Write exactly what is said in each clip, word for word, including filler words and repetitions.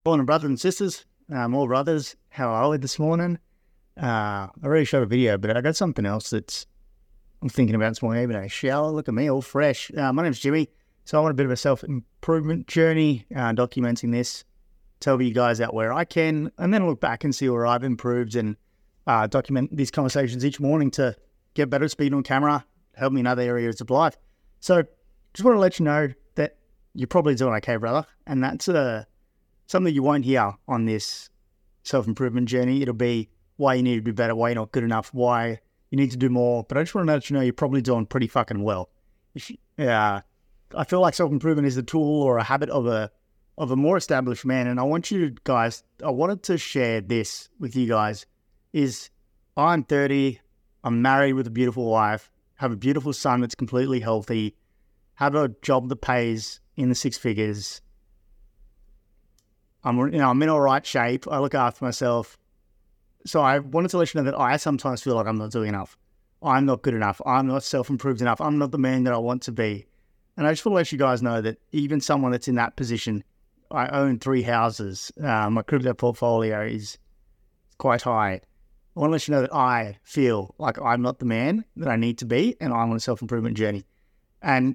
Morning, brothers and sisters, uh, more brothers. How are we this morning? Uh, I already showed a video, but I got something else that's I'm thinking about this morning. Even a shower. Look at me, all fresh. Uh, my name's Jimmy. So I want a bit of a self-improvement journey, uh, documenting this, tell you guys out where I can, and then look back and see where I've improved and uh, document these conversations each morning to get better speed on camera, help me in other areas of life. So just want to let you know that you're probably doing okay, brother, and that's a something you won't hear on this self-improvement journey. It'll be why you need to be better, why you're not good enough, why you need to do more. But I just want to let you know you're probably doing pretty fucking well. If you, uh, I feel like self-improvement is a tool or a habit of a of a more established man. And I want you guys, I wanted to share this with you guys, is I'm thirty, I'm married with a beautiful wife, have a beautiful son that's completely healthy, have a job that pays in the six figures. I'm, you know, I'm in all right shape. I look after myself. So I wanted to let you know that I sometimes feel like I'm not doing enough. I'm not good enough. I'm not self-improved enough. I'm not the man that I want to be. And I just want to let you guys know that even someone that's in that position, I own three houses. Uh, my crypto portfolio is quite high. I want to let you know that I feel like I'm not the man that I need to be, and I'm on a self-improvement journey. And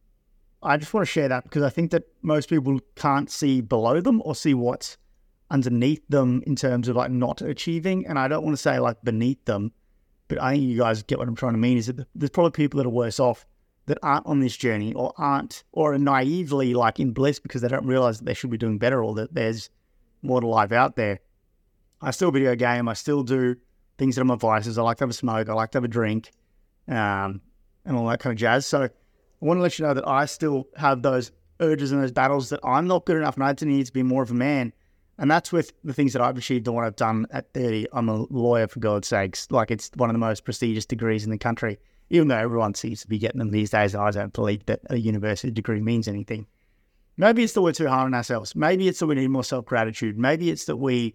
I just want to share that because I think that most people can't see below them or see what's underneath them in terms of like not achieving. And I don't want to say like beneath them, but I think you guys get what I'm trying to mean, is that there's probably people that are worse off that aren't on this journey or aren't, or are naively like in bliss because they don't realize that they should be doing better or that there's more to life out there. I still video game. I still do things that are my vices. I like to have a smoke. I like to have a drink, um, and all that kind of jazz. So I want to let you know that I still have those urges and those battles that I'm not good enough and I need to be more of a man. And that's with the things that I've achieved and what I've done at thirty. I'm a lawyer, for God's sakes. Like, it's one of the most prestigious degrees in the country, even though everyone seems to be getting them these days. I don't believe that a university degree means anything. Maybe it's that we're too hard on ourselves. Maybe it's that we need more self-gratitude. Maybe it's that we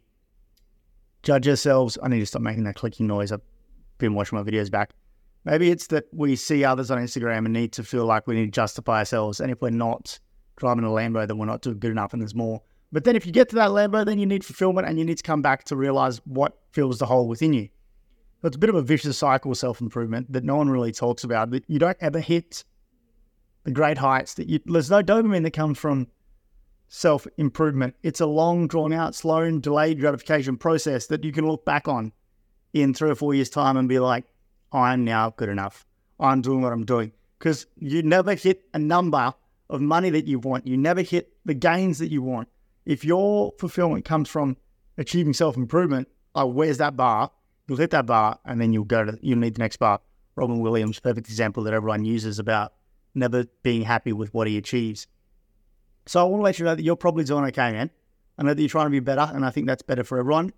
judge ourselves. I need to stop making that clicking noise. I've been watching my videos back. Maybe it's that we see others on Instagram and need to feel like we need to justify ourselves. And if we're not driving a Lambo, then we're not doing good enough and there's more. But then if you get to that Lambo, then you need fulfillment and you need to come back to realize what fills the hole within you. So it's a bit of a vicious cycle of self-improvement that no one really talks about. That you don't ever hit the great heights. That you, there's no dopamine that comes from self-improvement. It's a long, drawn-out, slow and delayed gratification process that you can look back on in three or four years' time and be like, I'm now good enough. I'm doing what I'm doing. Because you never hit a number of money that you want. You never hit the gains that you want. If your fulfillment comes from achieving self-improvement, oh, where's that bar? You'll hit that bar and then you'll go to, you'll need the next bar. Robin Williams, perfect example that everyone uses about never being happy with what he achieves. So I want to let you know that you're probably doing okay, man. I know that you're trying to be better, and I think that's better for everyone.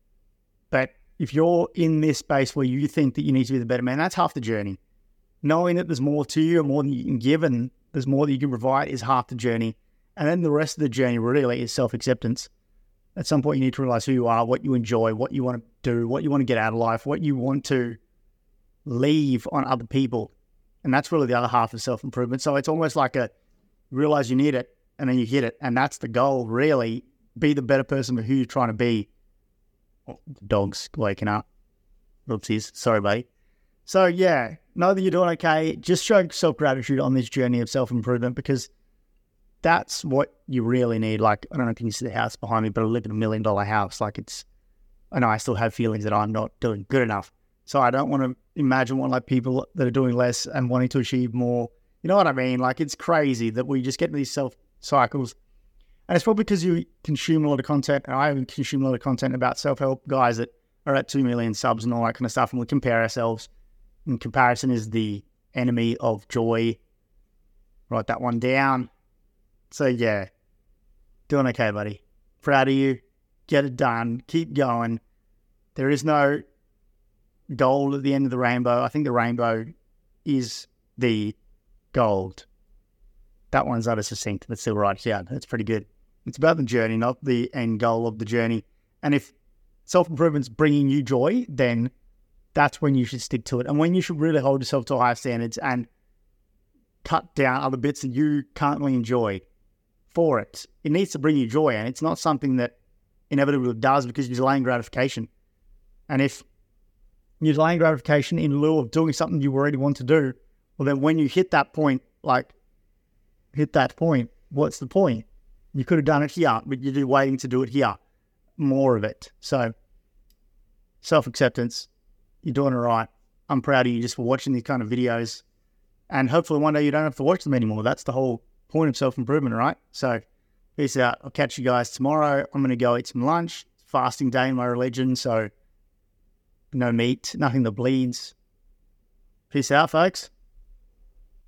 But if you're in this space where you think that you need to be the better man, that's half the journey. Knowing that there's more to you and more than you can give and there's more that you can provide is half the journey. And then the rest of the journey really is self-acceptance. At some point you need to realize who you are, what you enjoy, what you want to do, what you want to get out of life, what you want to leave on other people. And that's really the other half of self-improvement. So it's almost like a realize you need it and then you hit it. And that's the goal, really. Be the better person for who you're trying to be. Oh, the dog's waking up. Oopsies. Sorry, buddy. So yeah, know that you're doing okay. Just show self-gratitude on this journey of self-improvement because that's what you really need. Like, I don't know if you can see the house behind me, but I live in a million dollar house. Like, it's, I know I still have feelings that I'm not doing good enough. So I don't want to imagine one like people that are doing less and wanting to achieve more. You know what I mean? Like, it's crazy that we just get into these self cycles. And it's probably because you consume a lot of content, and I consume a lot of content about self-help guys that are at two million subs and all that kind of stuff, and we compare ourselves. And comparison is the enemy of joy. Write that one down. So yeah, doing okay, buddy. Proud of you. Get it done. Keep going. There is no gold at the end of the rainbow. I think the rainbow is the gold. That one's not as succinct, but still right. Yeah, that's pretty good. It's about the journey, not the end goal of the journey. And if self-improvement's bringing you joy, then that's when you should stick to it. And when you should really hold yourself to higher standards and cut down other bits that you currently enjoy for it. It needs to bring you joy, and it's not something that inevitably does because you're delaying gratification. And if you're delaying gratification in lieu of doing something you already want to do, well, then when you hit that point, like hit that point, what's the point? You could have done it here, but you're waiting to do it here. More of it. So self-acceptance, you're doing it right. I'm proud of you just for watching these kind of videos. And hopefully one day you don't have to watch them anymore. That's the whole point of self-improvement, right? So peace out. I'll catch you guys tomorrow. I'm going to go eat some lunch. Fasting day in my religion, so no meat, nothing that bleeds. Peace out, folks.